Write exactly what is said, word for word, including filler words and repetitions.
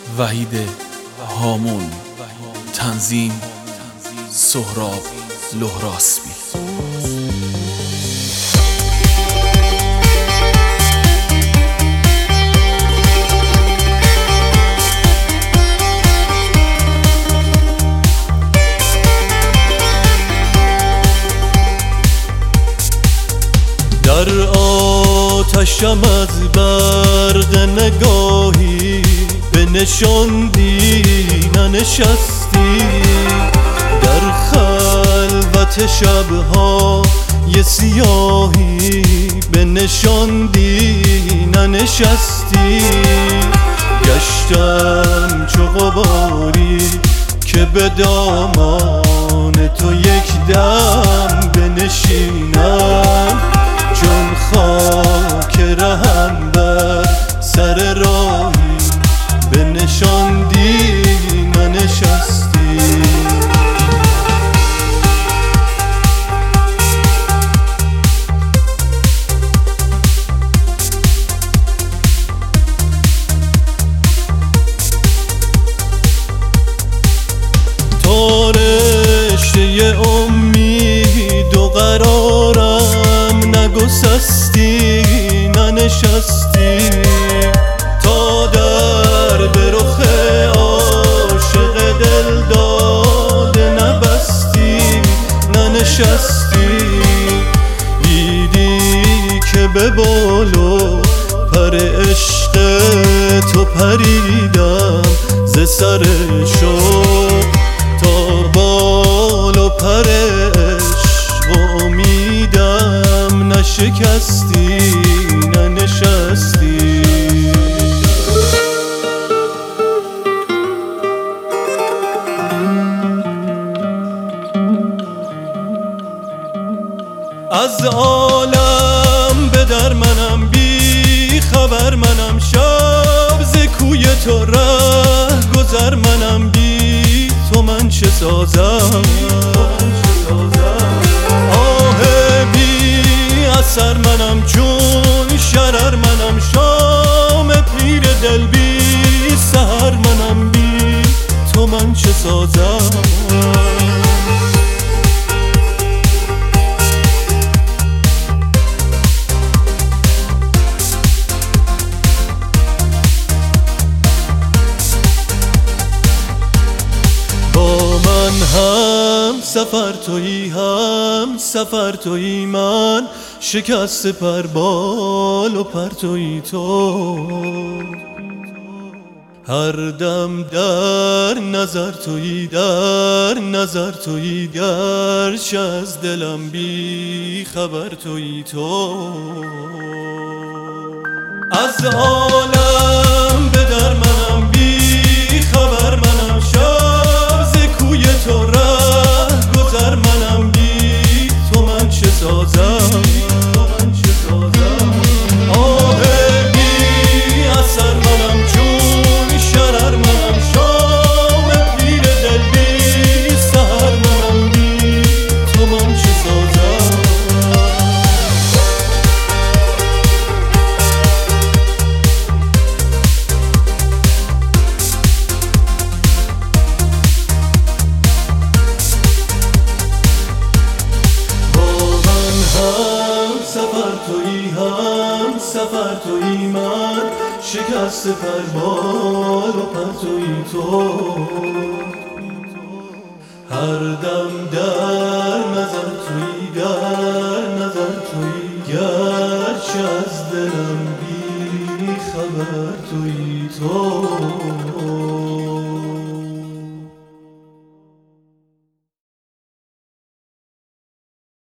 وحید هامون، تنظیم سهراب لهراسبی. در آتشم از برق نگاهی بنشاندی ننشستی، در خلوت شبها یه سیاهی بنشاندی ننشستی. گشتم چو غباری که به دامان تو یک دم بنشینم، چون خاک رهم بر سر راهی بنشاندی ننشستی. تا رشته امید و قرارم نگسستی ننشستی، تا در به رخ عاشق دل داده نبستی ننشستی. دیدی که به بال و پر عشق تو پریدم ز سر شوق، تا بال و پر عشق و امیدم نشکستی ننشستی. از عالم به در منم بی خبر منم، شب ز کوی تو ره گذر منم، بی تو من چه سازم آه بی اثر منم، چون شرر منم، شام پیر دل بی سحر منم، بی تو من چه سازم. هم سفر تویی هم سفر تویی من، شکست پر بال و پر تویی تو، هر دم در نظر تویی در نظر تویی، گرچه از دلم بی خبر تویی تو. از عالم به در منم بی خبر منم، شب ز کوی تو ره گذر منم، بی تو من چه سازم آه بی اثر منم، چون شرر منم، شام پیر دل بی سحر منم، بی تو من چه سازم. سفر تویی هم سفر تویی من، شکست پر بال و پر تویی تو، هر دم در نظر تویی در نظر تویی، گرچه از دلم بی خبر تویی تو.